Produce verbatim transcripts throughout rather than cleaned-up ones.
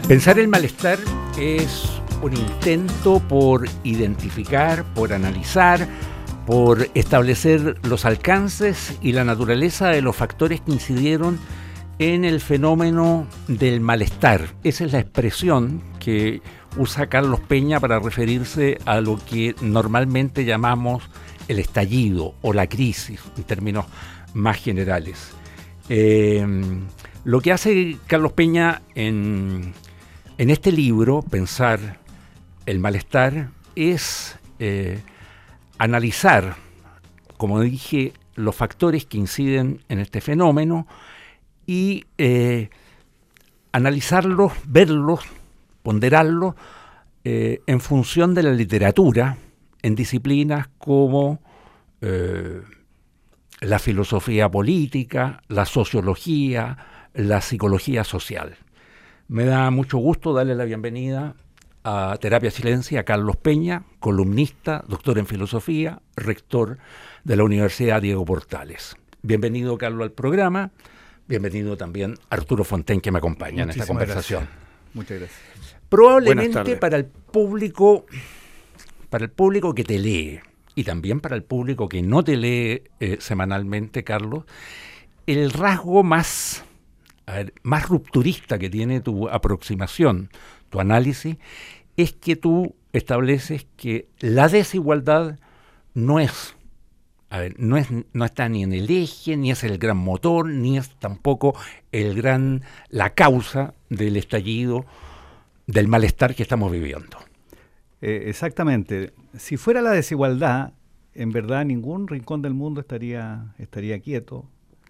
Pensar el malestar es un intento por identificar, por analizar, por establecer los alcances y la naturaleza de los factores que incidieron en el fenómeno del malestar. Esa es la expresión que usa Carlos Peña para referirse a lo que normalmente llamamos el estallido o la crisis, en términos más generales. Eh, lo que hace Carlos Peña en, en este libro, Pensar el malestar, es eh, analizar, como dije, los factores que inciden en este fenómeno y eh, analizarlos, verlos, ponderarlos eh, en función de la literatura, en disciplinas como eh, la filosofía política, la sociología, la psicología social. Me da mucho gusto darle la bienvenida a Terapia Silencia a Carlos Peña, columnista, doctor en filosofía, rector de la Universidad Diego Portales. Bienvenido, Carlos, al programa. Bienvenido también Arturo Fontaine, que me acompaña Muchísimas en esta conversación. Gracias. Muchas gracias. Probablemente para el público, para el público que te lee y también para el público que no te lee eh, semanalmente, Carlos, el rasgo más, a ver, más rupturista que tiene tu aproximación, tu análisis, es que tú estableces que la desigualdad no es, a ver, no es, no está ni en el eje, ni es el gran motor, ni es tampoco el gran, la causa del estallido, del malestar que estamos viviendo. Eh, exactamente. Si fuera la desigualdad, en verdad ningún rincón del mundo estaría, estaría quieto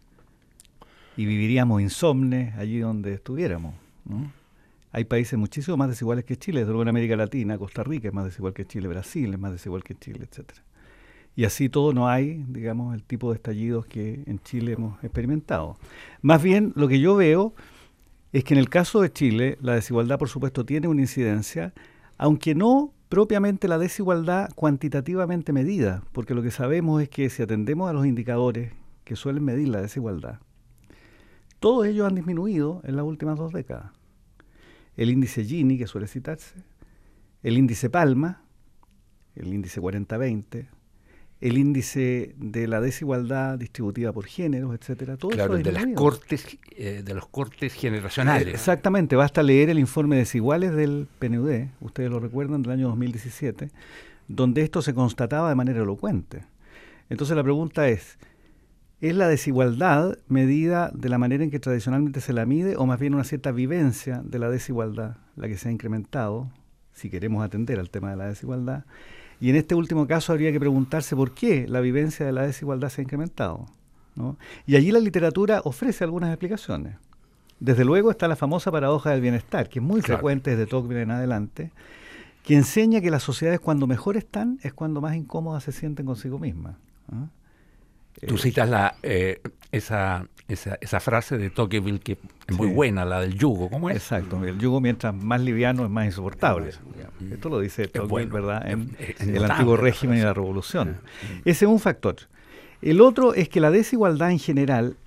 y viviríamos insomnes allí donde estuviéramos, ¿no? Hay países muchísimo más desiguales que Chile, desde luego en América Latina, Costa Rica es más desigual que Chile, Brasil es más desigual que Chile, etcétera. Y así todo no hay, digamos, el tipo de estallidos que en Chile hemos experimentado. Más bien, lo que yo veo es que en el caso de Chile, la desigualdad, por supuesto, tiene una incidencia, aunque no propiamente la desigualdad cuantitativamente medida, porque lo que sabemos es que si atendemos a los indicadores que suelen medir la desigualdad, todos ellos han disminuido en las últimas dos décadas. El índice Gini, que suele citarse, el índice Palma, el índice cuarenta veinte, el índice de la desigualdad distributiva por géneros, etcétera. Todo claro, eso de las cortes, eh, de los cortes generacionales. Exactamente, basta leer el informe Desiguales del P N U D, ustedes lo recuerdan, del año dos mil diecisiete, donde esto se constataba de manera elocuente. Entonces la pregunta es, ¿es la desigualdad medida de la manera en que tradicionalmente se la mide o más bien una cierta vivencia de la desigualdad la que se ha incrementado, si queremos atender al tema de la desigualdad? Y en este último caso habría que preguntarse por qué la vivencia de la desigualdad se ha incrementado, ¿no? Y allí la literatura ofrece algunas explicaciones. Desde luego está la famosa paradoja del bienestar, que es muy claro. frecuente desde Tocqueville en adelante, que enseña que las sociedades cuando mejor están es cuando más incómodas se sienten consigo mismas, ¿no? Tú citas la, eh, esa, esa, esa frase de Tocqueville que es muy sí. buena, la del yugo, ¿cómo es? Exacto, el yugo mientras más liviano es más insoportable. Mm. Esto lo dice Tocqueville, bueno, ¿verdad? En, es, es en el antiguo régimen y la revolución. Mm. Ese es un factor. El otro es que la desigualdad en general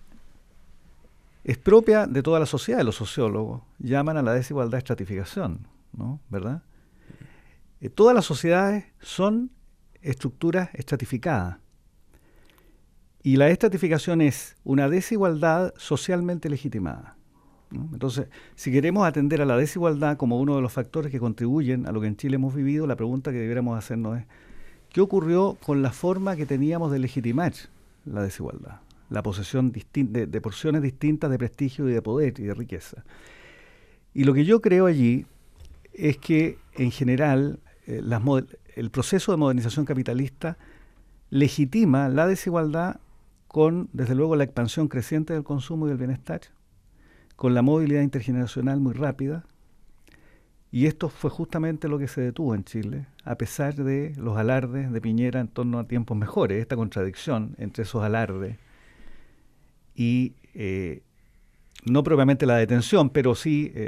es propia de toda la sociedad. Los sociólogos llaman a la desigualdad estratificación, ¿no? ¿Verdad? Eh, todas las sociedades son estructuras estratificadas. Y la estratificación es una desigualdad socialmente legitimada, ¿no? Entonces, si queremos atender a la desigualdad como uno de los factores que contribuyen a lo que en Chile hemos vivido, la pregunta que debiéramos hacernos es, ¿qué ocurrió con la forma que teníamos de legitimar la desigualdad? La posesión distin- de, de porciones distintas de prestigio y de poder y de riqueza. Y lo que yo creo allí es que, en general, eh, las mod- el proceso de modernización capitalista legitima la desigualdad con, desde luego, la expansión creciente del consumo y del bienestar, con la movilidad intergeneracional muy rápida, y esto fue justamente lo que se detuvo en Chile, a pesar de los alardes de Piñera en torno a tiempos mejores, esta contradicción entre esos alardes y eh, no propiamente la detención, pero sí eh,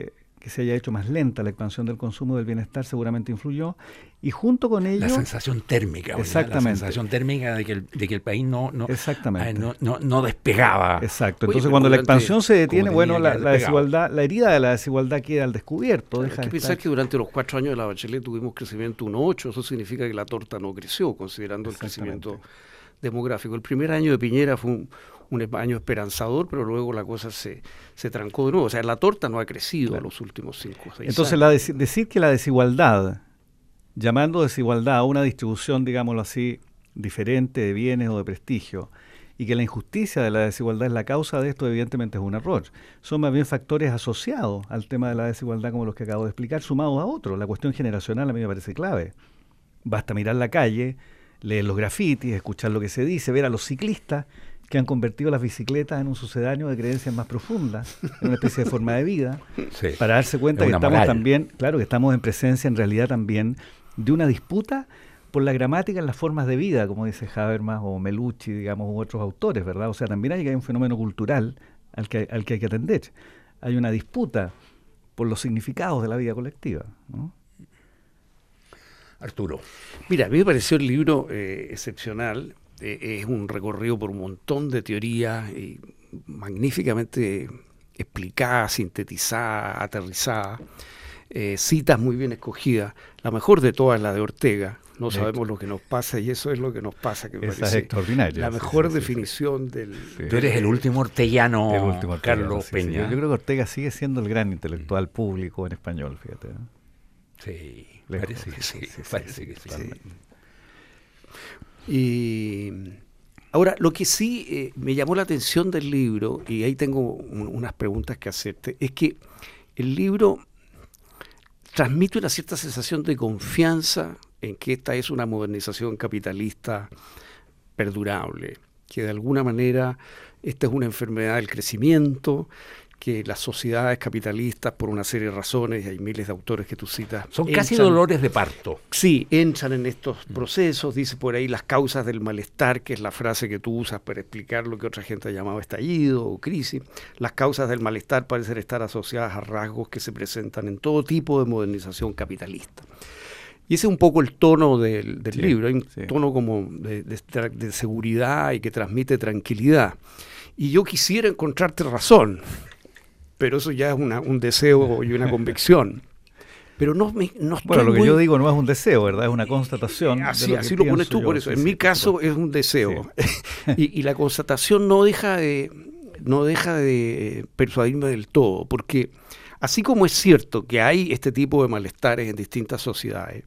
que se haya hecho más lenta la expansión del consumo del bienestar seguramente influyó, y junto con ello... La sensación térmica, exactamente. La sensación térmica de que el, de que el país no, no, exactamente. no, no, no despegaba. Exacto, entonces Oye, cuando la expansión se detiene, bueno, la, la desigualdad, la herida de la desigualdad queda al descubierto. Hay que pensar que durante los cuatro años de la Bachelet tuvimos crecimiento uno coma ocho, eso significa que la torta no creció, considerando el crecimiento demográfico. El primer año de Piñera fue un... un año esperanzador, pero luego la cosa se, se trancó de nuevo. O sea, la torta no ha crecido claro. en los últimos cinco o seis Entonces, años. La de, decir que la desigualdad, llamando desigualdad a una distribución, digámoslo así, diferente de bienes o de prestigio, y que la injusticia de la desigualdad es la causa de esto, evidentemente es un error. Son más bien factores asociados al tema de la desigualdad, como los que acabo de explicar, sumados a otros. La cuestión generacional a mí me parece clave. Basta mirar la calle, leer los grafitis, escuchar lo que se dice, ver a los ciclistas que han convertido las bicicletas en un sucedáneo de creencias más profundas, en una especie de forma de vida, sí. para darse cuenta que estamos moral. también, claro, que estamos en presencia en realidad también de una disputa por la gramática en las formas de vida, como dice Habermas o Melucci, digamos, u otros autores, ¿verdad? O sea, también hay, hay un fenómeno cultural al que, al que hay que atender. Hay una disputa por los significados de la vida colectiva, ¿no? Arturo. Mira, a mí me pareció el libro eh, excepcional. Es un recorrido por un montón de teorías y magníficamente explicada, sintetizada, aterrizada, eh, citas muy bien escogidas. La mejor de todas es la de Ortega. No de sabemos hecho. lo que nos pasa y eso es lo que nos pasa. Que me Esa parece es extraordinaria. La mejor sí, sí, definición sí. del... Sí. Tú eres el último orteguiano, el último orteguano, Carlos sí, Peña. Sí. Yo creo que Ortega sigue siendo el gran intelectual público en español, fíjate, ¿no? Sí, Lejos, parece que sí, sí, parece sí, que sí. sí. Y ahora, lo que sí eh, me llamó la atención del libro, y ahí tengo un, unas preguntas que hacerte, es que el libro transmite una cierta sensación de confianza en que esta es una modernización capitalista perdurable, que de alguna manera esta es una enfermedad del crecimiento, que las sociedades capitalistas, por una serie de razones, y hay miles de autores que tú citas, son entran, casi dolores de parto. Sí, entran en estos procesos, dice por ahí las causas del malestar, que es la frase que tú usas para explicar lo que otra gente ha llamado estallido o crisis. Las causas del malestar parecen estar asociadas a rasgos que se presentan en todo tipo de modernización capitalista. Y ese es un poco el tono del, del sí, libro, hay un sí. tono como de, de, de seguridad y que transmite tranquilidad. Y yo quisiera encontrarte razón, pero eso ya es una, un deseo y una convicción. Pero no me no estoy Bueno, lo que muy... yo digo no es un deseo, ¿verdad? Es una constatación. Así, de lo, así lo pones tú, yo, por eso. sí, en sí, mi caso es un deseo. Sí. y, y la constatación no deja de no deja de persuadirme del todo, porque así como es cierto que hay este tipo de malestares en distintas sociedades,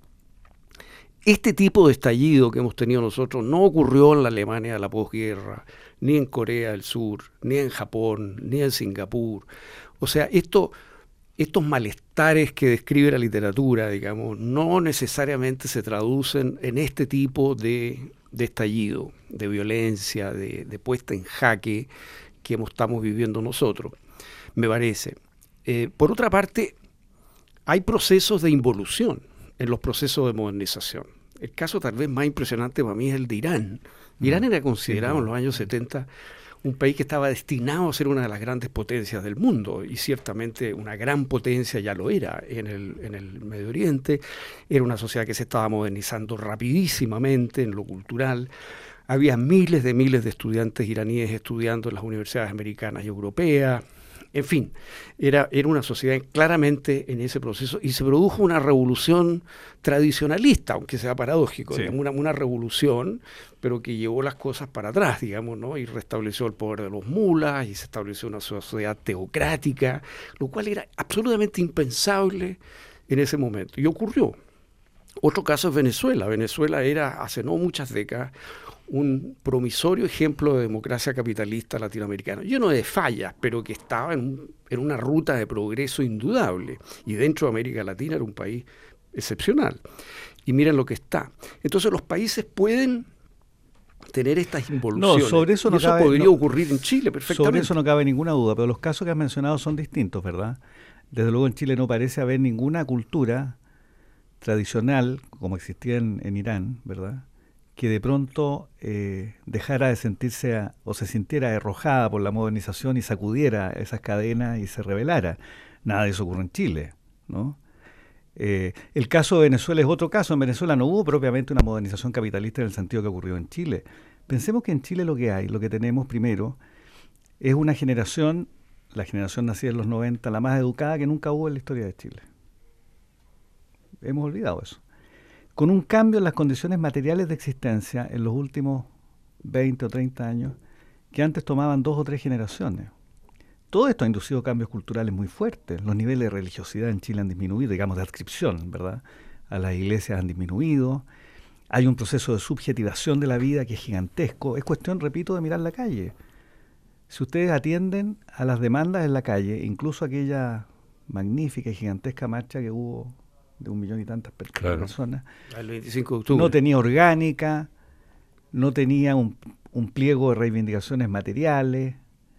este tipo de estallido que hemos tenido nosotros no ocurrió en la Alemania de la posguerra, ni en Corea del Sur, ni en Japón, ni en Singapur. O sea, esto, estos malestares que describe la literatura, digamos, no necesariamente se traducen en este tipo de, de estallido, de violencia, de, de puesta en jaque que hemos, estamos viviendo nosotros, me parece. Eh, por otra parte, hay procesos de involución en los procesos de modernización. El caso tal vez más impresionante para mí es el de Irán. Irán era considerado en los años setenta un país que estaba destinado a ser una de las grandes potencias del mundo, y ciertamente una gran potencia ya lo era en el, en el Medio Oriente. Era una sociedad que se estaba modernizando rapidísimamente en lo cultural. Había miles de miles de estudiantes iraníes estudiando en las universidades americanas y europeas. En fin, era, era una sociedad claramente en ese proceso, y se produjo una revolución tradicionalista, aunque sea paradójico, sí. digamos, una, una revolución, pero que llevó las cosas para atrás, digamos, ¿no? Y restableció el poder de los mulas, y se estableció una sociedad teocrática, lo cual era absolutamente impensable en ese momento. Y ocurrió. Otro caso es Venezuela. Venezuela era, hace no muchas décadas, un promisorio ejemplo de democracia capitalista latinoamericana, lleno de fallas, pero que estaba en, un, en una ruta de progreso indudable, y dentro de América Latina era un país excepcional. Y miren lo que está. Entonces los países pueden tener estas involuciones. No, sobre eso, no y eso cabe, podría no, ocurrir en Chile perfectamente. Sobre eso no cabe ninguna duda, pero los casos que has mencionado son distintos, ¿verdad? Desde luego en Chile no parece haber ninguna cultura tradicional, como existía en, en Irán, ¿verdad?, que de pronto eh, dejara de sentirse a, o se sintiera arrojada por la modernización y sacudiera esas cadenas y se rebelara. Nada de eso ocurre en Chile, ¿no? Eh, el caso de Venezuela es otro caso. En Venezuela no hubo propiamente una modernización capitalista en el sentido que ocurrió en Chile. Pensemos que en Chile lo que hay, lo que tenemos primero, es una generación, la generación nacida en los noventa, la más educada que nunca hubo en la historia de Chile. Hemos olvidado eso. Con un cambio en las condiciones materiales de existencia en los últimos veinte o treinta años, que antes tomaban dos o tres generaciones. Todo esto ha inducido cambios culturales muy fuertes. Los niveles de religiosidad en Chile han disminuido, digamos, de adscripción, ¿verdad? A las iglesias han disminuido. Hay un proceso de subjetivación de la vida que es gigantesco. Es cuestión, repito, de mirar la calle. Si ustedes atienden a las demandas en la calle, incluso aquella magnífica y gigantesca marcha que hubo de un millón y tantas per- claro. personas, el veinticinco de octubre. No tenía orgánica, no tenía un, un pliego de reivindicaciones materiales.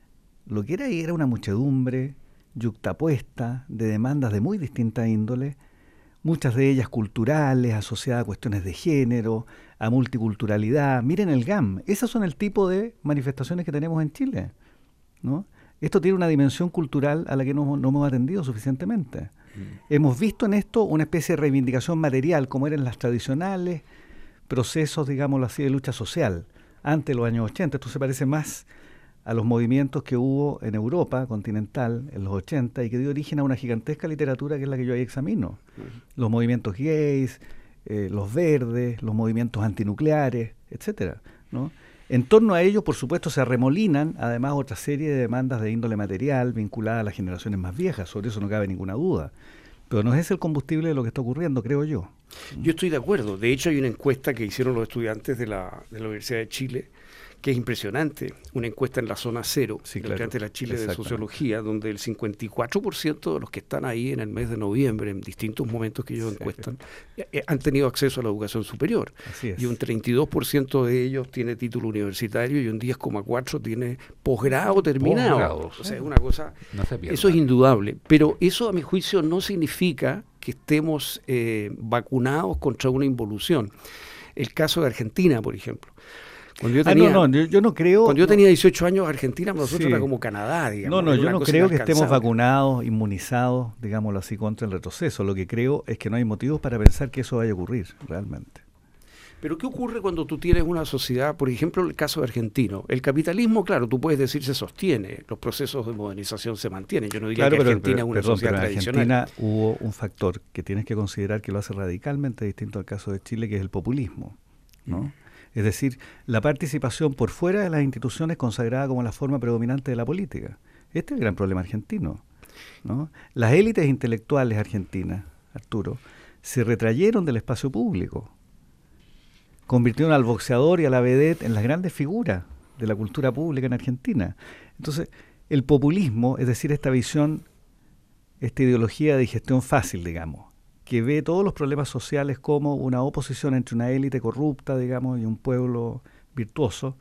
Lo que era ahí era una muchedumbre yuxtapuesta de demandas de muy distinta índole, muchas de ellas culturales, asociadas a cuestiones de género, a multiculturalidad. Miren el G A M, esos son el tipo de manifestaciones que tenemos en Chile, ¿no? Esto tiene una dimensión cultural a la que no, no hemos atendido suficientemente. Mm. Hemos visto en esto una especie de reivindicación material, como eran las tradicionales procesos, digámoslo así, de lucha social, antes de los años ochenta. Esto se parece más a los movimientos que hubo en Europa continental en los ochenta y que dio origen a una gigantesca literatura que es la que yo ahí examino. Mm. Los movimientos gays, eh, los verdes, los movimientos antinucleares, etcétera, ¿no? En torno a ellos, por supuesto, se arremolinan además otra serie de demandas de índole material vinculada a las generaciones más viejas, sobre eso no cabe ninguna duda. Pero no es el combustible de lo que está ocurriendo, creo yo. Yo estoy de acuerdo. De hecho, hay una encuesta que hicieron los estudiantes de la, de la Universidad de Chile, que es impresionante, una encuesta en la zona cero, sí, del claro, estudiante de la Chile de Sociología, donde el cincuenta y cuatro por ciento de los que están ahí en el mes de noviembre, en distintos momentos que ellos sí. encuestan, eh, han tenido acceso a la educación superior. Así es. Y un treinta y dos por ciento de ellos tiene título universitario y un diez coma cuatro por ciento tiene posgrado terminado. Posgrado, o sea, es una cosa... No se pierda. Eso es indudable, pero eso a mi juicio no significa que estemos eh, vacunados contra una involución. El caso de Argentina, por ejemplo. Cuando yo tenía, ah, no, no, yo, yo no creo... Cuando yo no, tenía dieciocho años, Argentina para nosotros sí. era como Canadá, digamos. No, no, yo no creo que estemos vacunados, vacunados, inmunizados, digámoslo así, contra el retroceso. Lo que creo es que no hay motivos para pensar que eso vaya a ocurrir, realmente. Pero ¿qué ocurre cuando tú tienes una sociedad, por ejemplo, el caso argentino? El capitalismo, claro, tú puedes decir se sostiene, los procesos de modernización se mantienen. Yo no diría claro, que pero, Argentina pero, es una perdón, sociedad pero en tradicional. Argentina hubo un factor que tienes que considerar que lo hace radicalmente distinto al caso de Chile, que es el populismo, ¿no? Mm. Es decir, la participación por fuera de las instituciones consagrada como la forma predominante de la política. Este es el gran problema argentino, ¿no? Las élites intelectuales argentinas, Arturo, se retrayeron del espacio público, convirtieron al boxeador y a la vedette en las grandes figuras de la cultura pública en Argentina. Entonces, el populismo, es decir, esta visión, esta ideología de digestión fácil, digamos, que ve todos los problemas sociales como una oposición entre una élite corrupta, digamos, y un pueblo virtuoso,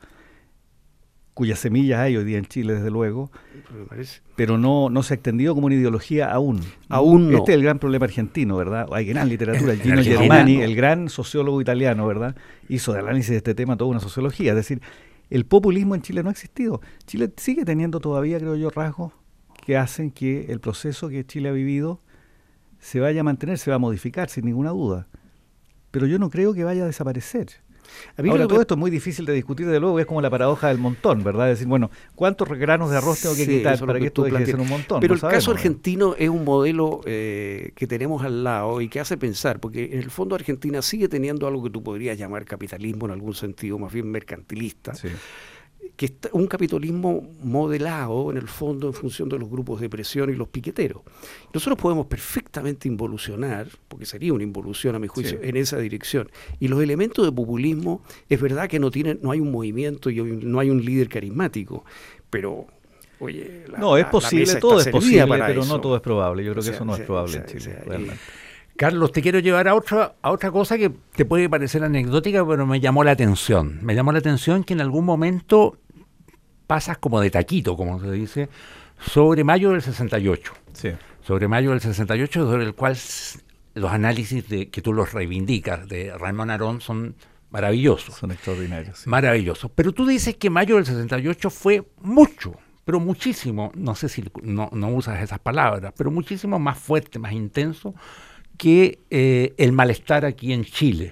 cuyas semillas hay hoy día en Chile, desde luego, pero no, no se ha extendido como una ideología aún. Aún no. Este es el gran problema argentino, ¿verdad? Hay gran literatura. Gino Germani, el gran sociólogo italiano, ¿verdad?, hizo de análisis de este tema toda una sociología. Es decir, el populismo en Chile no ha existido. Chile sigue teniendo todavía, creo yo, rasgos que hacen que el proceso que Chile ha vivido se vaya a mantener, se va a modificar, sin ninguna duda. Pero yo no creo que vaya a desaparecer. A mí Ahora, todo me... esto es muy difícil de discutir, de luego, es como la paradoja del montón, ¿verdad? Es decir, bueno, ¿cuántos granos de arroz tengo que sí, quitar para que, que esto deje de ser un montón? Pero no el sabemos, caso argentino ¿eh? es un modelo eh, que tenemos al lado y que hace pensar, porque en el fondo Argentina sigue teniendo algo que tú podrías llamar capitalismo en algún sentido, más bien mercantilista. Sí. Que es un capitalismo modelado en el fondo en función de los grupos de presión y los piqueteros. Nosotros podemos perfectamente involucionar, porque sería una involución a mi juicio, sí. en esa dirección. Y los elementos de populismo, es verdad que no tienen, no hay un movimiento y no hay un líder carismático, pero oye, la, no, es posible, todo es posible, pero eso. no todo es probable. Yo creo que o sea, eso no o sea, es probable o sea, en Chile, o sea, realmente. Carlos, te quiero llevar a otra, a otra cosa que te puede parecer anecdótica, pero me llamó la atención. Me llamó la atención que en algún momento pasas como de taquito, como se dice, sobre mayo del sesenta y ocho. Sí. Sobre mayo del sesenta y ocho, sobre el cual los análisis de que tú los reivindicas de Raymond Aron son maravillosos. Son extraordinarios. Sí. Maravillosos. Pero tú dices que mayo del sesenta y ocho fue mucho, pero muchísimo, no sé si no, no usas esas palabras, pero muchísimo más fuerte, más intenso que eh, el malestar aquí en Chile.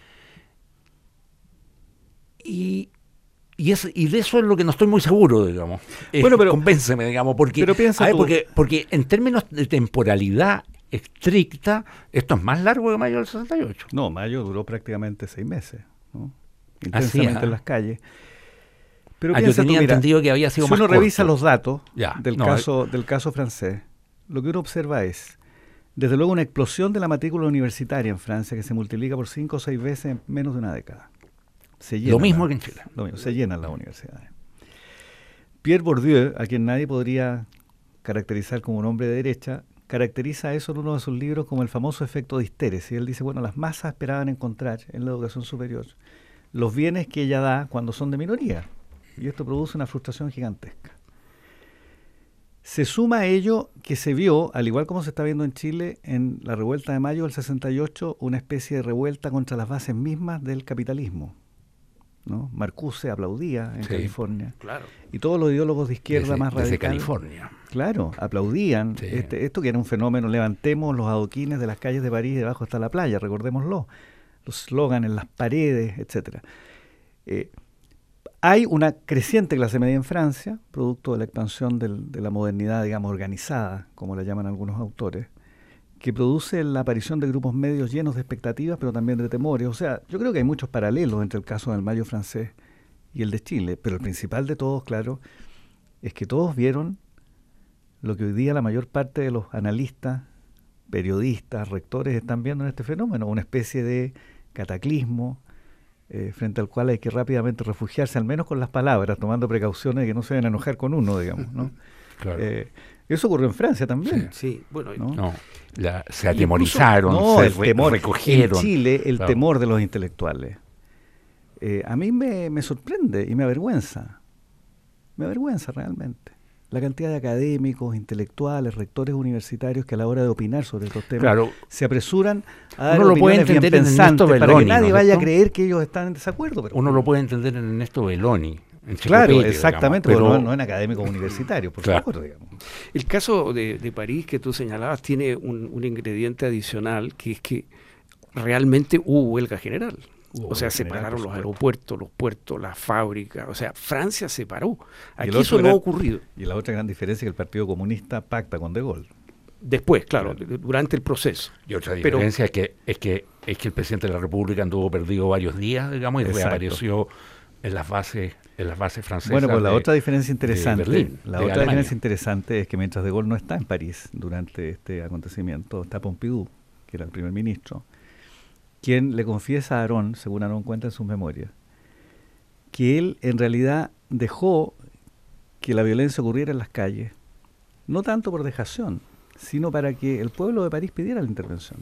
Y, y, es, y de eso es lo que no estoy muy seguro, digamos. Bueno, pero, eh, convénceme, digamos, porque, pero piensa a ver, tú. porque, porque en términos de temporalidad estricta, esto es más largo que mayo del sesenta y ocho. No, mayo duró prácticamente seis meses, ¿no? Intensamente Así, en las calles. Pero ah, yo tenía tú, mira, entendido que había sido si más uno corto. revisa los datos ya, del, no, caso, del caso francés, lo que uno observa es, desde luego, una explosión de la matrícula universitaria en Francia que se multiplica por cinco o seis veces en menos de una década. Se lo mismo la, que en Chile. Lo mismo, se llenan las universidades. Pierre Bourdieu, a quien nadie podría caracterizar como un hombre de derecha, caracteriza eso en uno de sus libros como el famoso efecto de histérisis. Y él dice, bueno, las masas esperaban encontrar en la educación superior los bienes que ella da cuando son de minoría. Y esto produce una frustración gigantesca. Se suma a ello que se vio, al igual como se está viendo en Chile, en la revuelta de mayo del sesenta y ocho, una especie de revuelta contra las bases mismas del capitalismo, ¿no? Marcuse aplaudía en sí, California. Claro. Y todos los ideólogos de izquierda desde, más radicales. Desde California. Claro, aplaudían. Sí. Este, esto que era un fenómeno, levantemos los adoquines de las calles de París, debajo está la playa, recordémoslo. Los slogans en las paredes, etcétera. Eh, Hay una creciente clase media en Francia, producto de la expansión del, de la modernidad, digamos, organizada, como la llaman algunos autores, que produce la aparición de grupos medios llenos de expectativas, pero también de temores. O sea, yo creo que hay muchos paralelos entre el caso del mayo francés y el de Chile, pero el principal de todos, claro, es que todos vieron lo que hoy día la mayor parte de los analistas, periodistas, rectores están viendo en este fenómeno, una especie de cataclismo, Eh, frente al cual hay que rápidamente refugiarse, al menos con las palabras, tomando precauciones de que no se vayan a enojar con uno, digamos, ¿no? Claro. Eh, eso ocurrió en Francia también. Sí, sí. Bueno, ¿no? No, la, se atemorizaron, no, se el temor, recogieron. En Chile, el claro. temor de los intelectuales. Eh, a mí me, me sorprende y me avergüenza. Me avergüenza realmente. La cantidad de académicos, intelectuales, rectores universitarios que a la hora de opinar sobre estos temas claro. se apresuran a dar uno lo puede opiniones bien entender pensantes en Ernesto para Belloni, que nadie ¿no? vaya a creer que ellos están en desacuerdo. Pero uno lo puede entender en Ernesto Belloni. Claro, exactamente, digamos, pero pero no, no en académicos universitarios, por claro. favor. Digamos. El caso de, de París que tú señalabas tiene un, un ingrediente adicional, que es que realmente hubo huelga general. Hubo o sea, se pararon los aeropuertos, los puertos, las fábricas. O sea, Francia se paró. Aquí eso no ha ocurrido. Y la otra gran diferencia es que el Partido Comunista pacta con De Gaulle. Después, claro, claro. durante el proceso. Y otra diferencia Pero, es, que, es, que, es que el presidente de la República anduvo perdido varios días, digamos, y exacto. reapareció en las bases en las bases francesas. Bueno, pues la de, otra diferencia interesante, Berlín, la otra Alemania. diferencia interesante es que mientras De Gaulle no está en París durante este acontecimiento, está Pompidou, que era el primer ministro, quien le confiesa a Aron, según Aron cuenta en sus memorias, que él en realidad dejó que la violencia ocurriera en las calles, no tanto por dejación, sino para que el pueblo de París pidiera la intervención.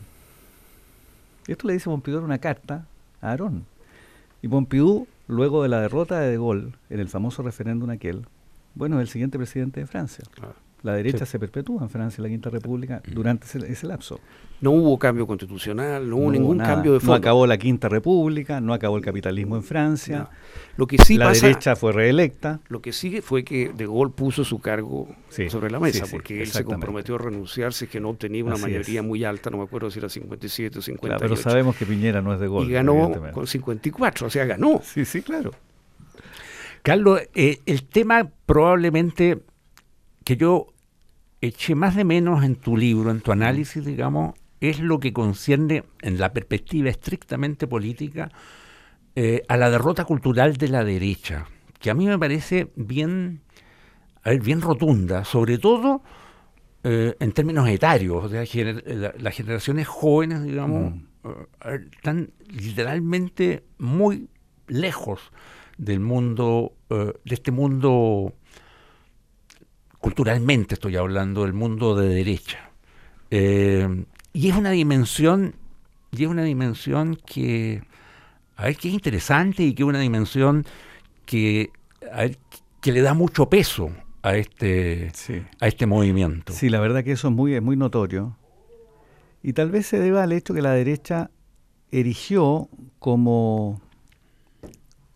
Esto le dice Pompidou en una carta a Aron. Y Pompidou, luego de la derrota de De Gaulle en el famoso referéndum aquel, bueno, es el siguiente presidente de Francia. Claro. La derecha sí. se perpetúa en Francia, la Quinta República, durante ese, ese lapso. No hubo cambio constitucional, no hubo no ningún nada. cambio de fondo. No acabó la Quinta República, no acabó el capitalismo en Francia. No. Lo que sí la pasa, derecha fue reelecta. Lo que sigue fue que De Gaulle puso su cargo sí, sobre la mesa, sí, porque sí, él se comprometió a renunciar si es que no obtenía una Así mayoría es. muy alta, no me acuerdo si era cincuenta y siete o cincuenta y ocho. Claro, pero sabemos que Piñera no es De Gaulle. Y ganó con cincuenta y cuatro, o sea, ganó. Sí, sí, claro. Carlos, eh, el tema probablemente que yo eché más de menos en tu libro, en tu análisis, digamos, es lo que concierne, en la perspectiva estrictamente política, eh, a la derrota cultural de la derecha, que a mí me parece bien, a ver, bien rotunda, sobre todo eh, en términos etarios. O sea, gener, la, las generaciones jóvenes, digamos, mm. eh, están literalmente muy lejos del mundo, eh, de este mundo, culturalmente estoy hablando, del mundo de derecha. Eh, y es una dimensión, y es una dimensión que, a ver, que es interesante y que es una dimensión que, a ver, que le da mucho peso a este, sí. a este movimiento. Sí, la verdad que eso es muy, es muy notorio. Y tal vez se deba al hecho que la derecha erigió como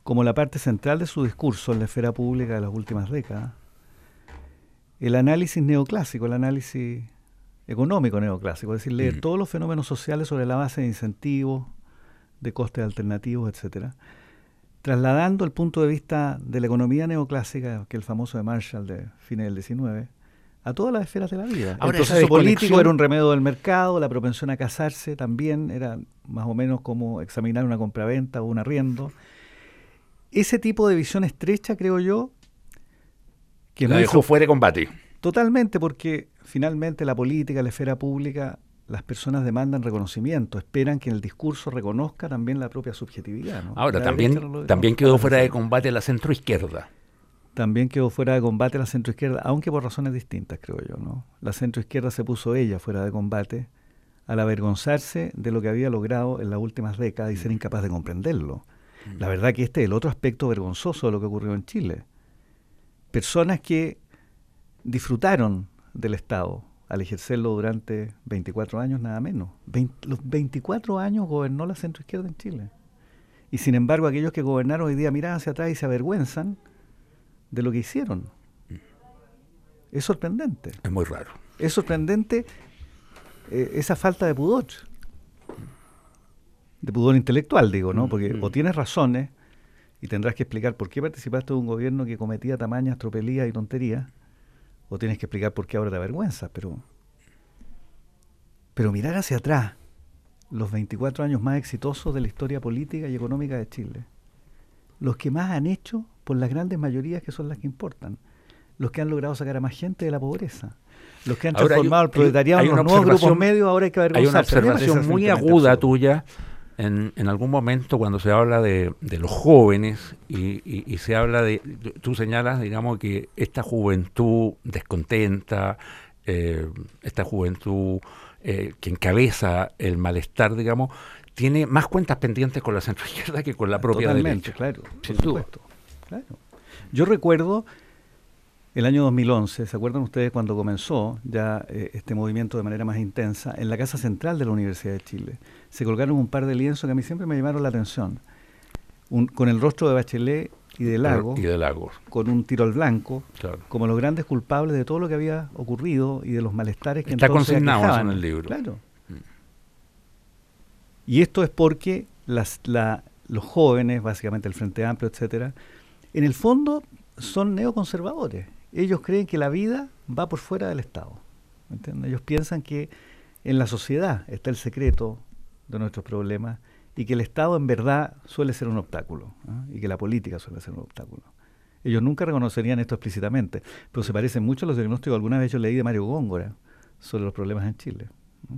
como la parte central de su discurso en la esfera pública de las últimas décadas, el análisis neoclásico, el análisis económico neoclásico, es decir, leer mm. todos los fenómenos sociales sobre la base de incentivos, de costes alternativos, etcétera, trasladando el punto de vista de la economía neoclásica, que es el famoso de Marshall de fines del diecinueve, a todas las esferas de la vida. Ahora, el proceso político era un remedio del mercado, la propensión a casarse también era más o menos como examinar una compraventa o un arriendo. Ese tipo de visión estrecha, creo yo, que la dejó fuera de combate. Totalmente, porque finalmente la política, la esfera pública, las personas demandan reconocimiento, esperan que en el discurso reconozca también la propia subjetividad, ¿no? Ahora, la también, lo, también quedó fuera de combate la centroizquierda. También quedó fuera de combate la centroizquierda, aunque por razones distintas, creo yo, ¿no? La centroizquierda se puso ella fuera de combate al avergonzarse de lo que había logrado en las últimas décadas y ser incapaz de comprenderlo. Mm. La verdad que este es el otro aspecto vergonzoso de lo que ocurrió en Chile. Personas que disfrutaron del Estado al ejercerlo durante veinticuatro años, nada menos. veinte, los veinticuatro años gobernó la centroizquierda en Chile. Y sin embargo, aquellos que gobernaron hoy día miran hacia atrás y se avergüenzan de lo que hicieron. Es sorprendente. Es muy raro. Es sorprendente eh, esa falta de pudor. De pudor intelectual, digo, ¿no? Porque mm. o tienes razones y tendrás que explicar por qué participaste de un gobierno que cometía tamañas tropelías y tonterías, o tienes que explicar por qué ahora te avergüenza, pero pero mirar hacia atrás los veinticuatro años más exitosos de la historia política y económica de Chile, los que más han hecho por las grandes mayorías que son las que importan, los que han logrado sacar a más gente de la pobreza, los que han ahora transformado hay, el proletariado en los nuevos grupos medios, ahora hay que avergonzarse. Hay una observación muy aguda absurdo. tuya en, en algún momento cuando se habla de, de los jóvenes y, y, y se habla de, tú señalas, digamos, que esta juventud descontenta, eh, esta juventud eh, que encabeza el malestar, digamos, tiene más cuentas pendientes con la centroizquierda que con la propia Totalmente, derecha. Claro, sin supuesto. Claro. Yo recuerdo el año dos mil once, ¿se acuerdan ustedes cuando comenzó ya eh, este movimiento de manera más intensa? En la Casa Central de la Universidad de Chile se colgaron un par de lienzos que a mí siempre me llamaron la atención. Un, con el rostro de Bachelet y de Lagos, y de Lagos. Con un tiro al blanco, claro. como los grandes culpables de todo lo que había ocurrido y de los malestares que Está entonces consignado en el libro. Claro. Mm. Y esto es porque las, la, los jóvenes, básicamente el Frente Amplio, etcétera, en el fondo son neoconservadores. Ellos creen que la vida va por fuera del Estado. ¿Me entiendes? Ellos piensan que en la sociedad está el secreto de nuestros problemas y que el Estado en verdad suele ser un obstáculo, ¿no? Y que la política suele ser un obstáculo. Ellos nunca reconocerían esto explícitamente, pero se parecen mucho a los diagnósticos que alguna vez yo leí de Mario Góngora sobre los problemas en Chile, ¿no?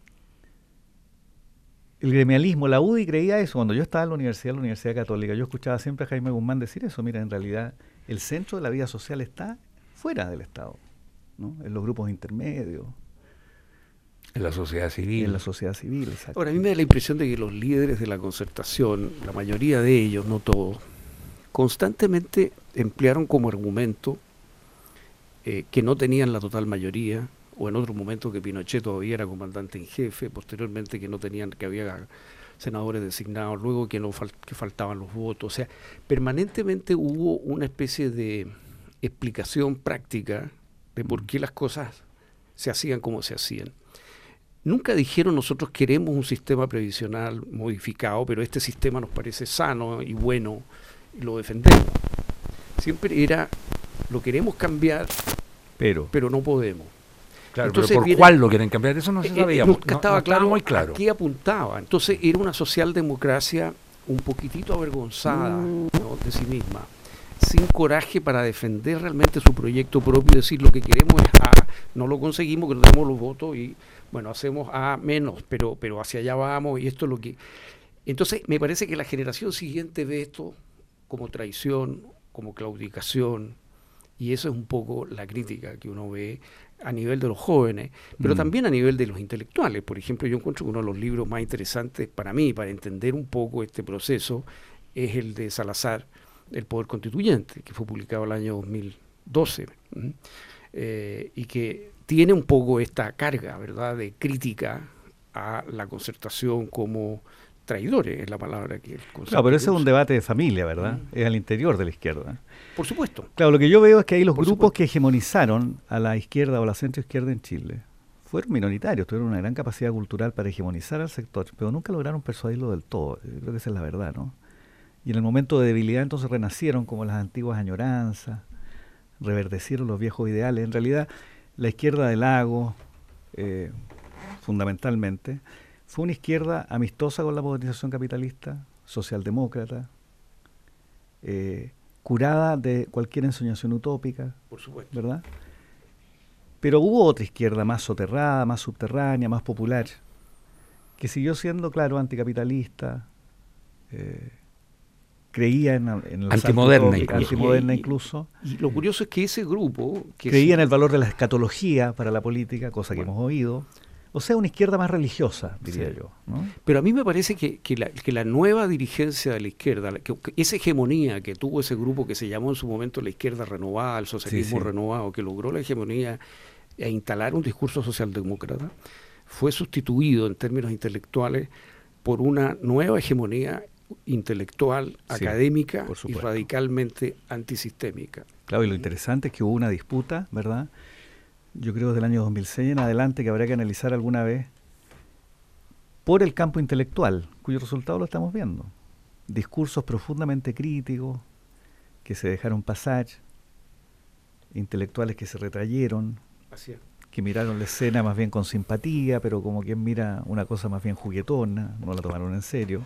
El gremialismo, la U D I creía eso. Cuando yo estaba en la universidad, en la Universidad Católica, yo escuchaba siempre a Jaime Guzmán decir eso. Mira, en realidad el centro de la vida social está fuera del Estado, ¿no? En los grupos intermedios. En la sociedad civil. En la sociedad civil, exacto. Ahora, a mí me da la impresión de que los líderes de la concertación, la mayoría de ellos, no todos, constantemente emplearon como argumento eh, que no tenían la total mayoría, o en otro momento que Pinochet todavía era comandante en jefe, posteriormente que no tenían, que había senadores designados, luego que no fal, que faltaban los votos. O sea, permanentemente hubo una especie de explicación práctica de por qué las cosas se hacían como se hacían. Nunca dijeron nosotros queremos un sistema previsional modificado, pero este sistema nos parece sano y bueno y lo defendemos. Siempre era, lo queremos cambiar, pero, pero no podemos. Claro, entonces, pero ¿por viene, cuál lo quieren cambiar? Eso no se sabía. Eh, nunca no, estaba no, claro, muy claro a qué apuntaba. Entonces era una socialdemocracia un poquitito avergonzada, mm. ¿no? de sí misma, sin coraje para defender realmente su proyecto propio y decir lo que queremos es A, no lo conseguimos, que no tenemos los votos y bueno, hacemos A menos, pero, pero hacia allá vamos y esto es lo que... Entonces me parece que la generación siguiente ve esto como traición, como claudicación, y eso es un poco la crítica que uno ve a nivel de los jóvenes, pero mm. también a nivel de los intelectuales. Por ejemplo, yo encuentro que uno de los libros más interesantes para mí, para entender un poco este proceso, es el de Salazar, El Poder Constituyente, que fue publicado el año dos mil doce, ¿sí? eh, y que tiene un poco esta carga, ¿verdad?, de crítica a la concertación como traidores, es la palabra que... Claro, pero ese es un debate de familia, ¿verdad? Mm. Es al interior de la izquierda. Por supuesto. Claro, lo que yo veo es que ahí los Por grupos supuesto. que hegemonizaron a la izquierda o a la centroizquierda en Chile fueron minoritarios, tuvieron una gran capacidad cultural para hegemonizar al sector, pero nunca lograron persuadirlo del todo. Yo creo que esa es la verdad, ¿no? Y en el momento de debilidad entonces renacieron como las antiguas añoranzas, reverdecieron los viejos ideales. En realidad, la izquierda del Lago, eh, fundamentalmente, fue una izquierda amistosa con la modernización capitalista, socialdemócrata, eh, curada de cualquier ensoñación utópica, por supuesto, ¿verdad? Pero hubo otra izquierda más soterrada, más subterránea, más popular, que siguió siendo, claro, anticapitalista, eh, creía en, en el antimoderna, utópica, incluso. antimoderna incluso. Y, y lo curioso es que ese grupo... Que creía sí, en el valor de la escatología para la política, cosa bueno. que hemos oído. O sea, una izquierda más religiosa, diría sí. yo, ¿no? Pero a mí me parece que, que, la, que la nueva dirigencia de la izquierda, que, que esa hegemonía que tuvo ese grupo que se llamó en su momento la izquierda renovada, el socialismo sí, sí. renovado, que logró la hegemonía e instalar un discurso socialdemócrata, fue sustituido en términos intelectuales por una nueva hegemonía intelectual, sí, académica y radicalmente antisistémica. Claro, y lo interesante es que hubo una disputa, ¿verdad?, yo creo desde el año dos mil seis en adelante, que habrá que analizar alguna vez, por el campo intelectual, cuyo resultado lo estamos viendo. Discursos profundamente críticos, que se dejaron pasar, intelectuales que se retrayeron, Así es. que miraron la escena más bien con simpatía, pero como quien mira una cosa más bien juguetona, no la tomaron en serio.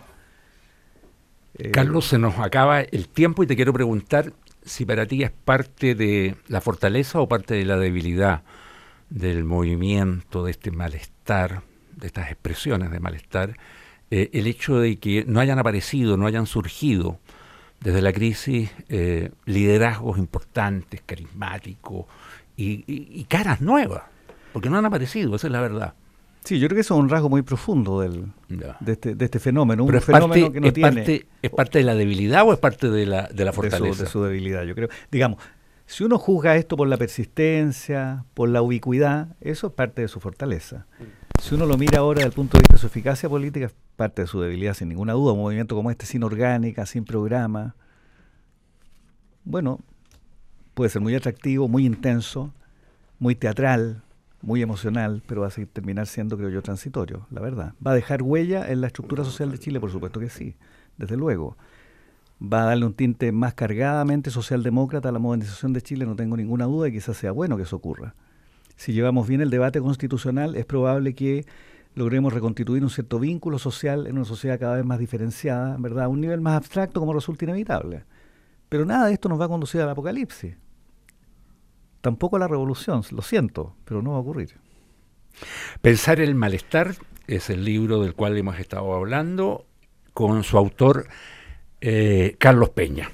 Eh, Carlos, se nos acaba el tiempo y te quiero preguntar si para ti es parte de la fortaleza o parte de la debilidad del movimiento, de este malestar, de estas expresiones de malestar, eh, el hecho de que no hayan aparecido, no hayan surgido desde la crisis eh, liderazgos importantes, carismáticos y, y, y caras nuevas, porque no han aparecido, esa es la verdad. Sí, yo creo que eso es un rasgo muy profundo del, de, este, de este fenómeno, Pero un fenómeno parte, que no es tiene... Parte, ¿Es parte de la debilidad o es parte de la, de la fortaleza? De su, de su debilidad, yo creo. Digamos, si uno juzga esto por la persistencia, por la ubicuidad, eso es parte de su fortaleza. Si uno lo mira ahora desde el punto de vista de su eficacia política, es parte de su debilidad, sin ninguna duda. Un movimiento como este, sin orgánica, sin programa, bueno, puede ser muy atractivo, muy intenso, muy teatral, muy emocional, pero va a seguir, terminar siendo, creo yo, transitorio, la verdad. ¿Va a dejar huella en la estructura social de Chile? Por supuesto que sí, desde luego. ¿Va a darle un tinte más cargadamente socialdemócrata a la modernización de Chile? No tengo ninguna duda y quizás sea bueno que eso ocurra. Si llevamos bien el debate constitucional, es probable que logremos reconstituir un cierto vínculo social en una sociedad cada vez más diferenciada, ¿verdad? A un nivel más abstracto como resulta inevitable. Pero nada de esto nos va a conducir al apocalipsis. Tampoco a la revolución, lo siento, pero no va a ocurrir. Pensar el malestar es el libro del cual hemos estado hablando con su autor eh, Carlos Peña.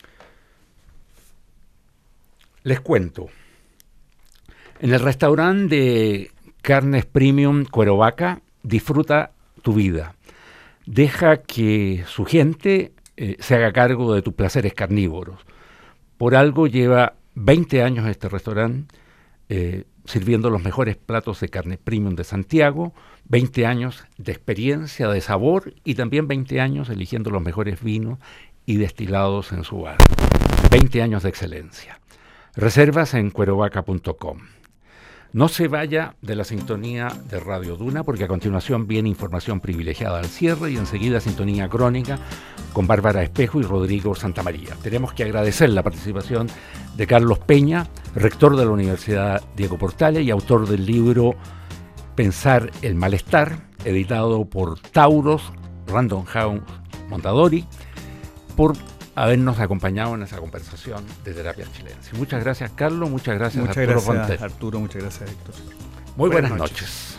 Les cuento. En el restaurante de carnes premium Cuero Vaca, disfruta tu vida. Deja que su gente eh, se haga cargo de tus placeres carnívoros. Por algo lleva veinte años este restaurante eh, sirviendo los mejores platos de carne premium de Santiago, veinte años de experiencia, de sabor y también veinte años eligiendo los mejores vinos y destilados en su bar. veinte años de excelencia. Reservas en cuero vaca punto com. No se vaya de la sintonía de Radio Duna, porque a continuación viene información privilegiada al cierre y enseguida sintonía crónica con Bárbara Espejo y Rodrigo Santamaría. Tenemos que agradecer la participación de Carlos Peña, rector de la Universidad Diego Portales y autor del libro Pensar el malestar, editado por Tauros, Random House Mondadori, por habernos acompañado en esa conversación de Terapia Chilense. Muchas gracias, Carlos. Muchas gracias, muchas Arturo gracias, Fontes. Arturo. Muchas gracias, Héctor. Muy buenas, buenas noches. noches.